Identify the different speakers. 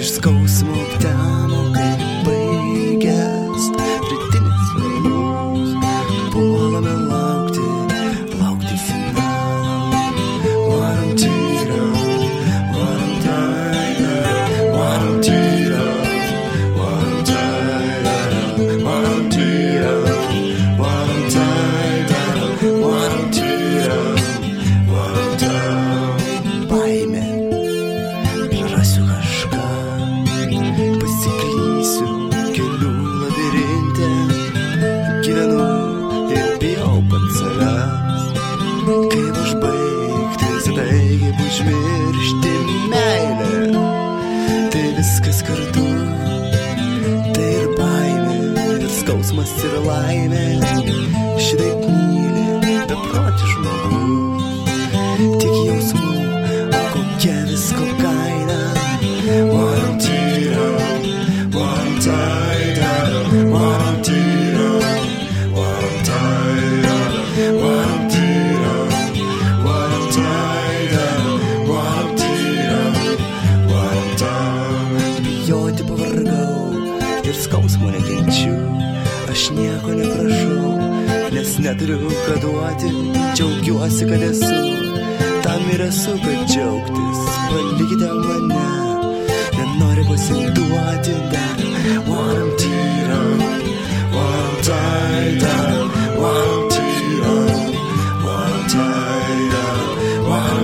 Speaker 1: iš skausmo aptemo, kaip baigęs rytinis ramus. Puolame laukti finalo. Varom tyra, varom taira, varom tyra, varom taira, varom tyra, varom taira, varom tyra, varom taira. Baimė, prarasiu kažką, pasiklysiu kelių labirinte, gyvenu ir bijau pats savęs. Kaip užbaigti, tada kaip užmiršti meilę, tai viskas kartu, tai ir baimė, ir skausmas, ir laimė. Šitaip myli beprotį žmogus, tik jausmų, o kokia visko kaina. Varom tyra, varom taira, varom tyra, varom taira, varom tyra, varom taira, varom tyra, varom taira. Bijoti pavargau ir skausmo nekenčiu, aš nieko neprašau, nes neturiu ką duoti. Džiaugiuosi, kad esu, tam ir esu, kad džiaugtis. Palikite mane, nenoriu pasiduoti dar. Varom tyra, varom taira, varom tyra, varom taira, varom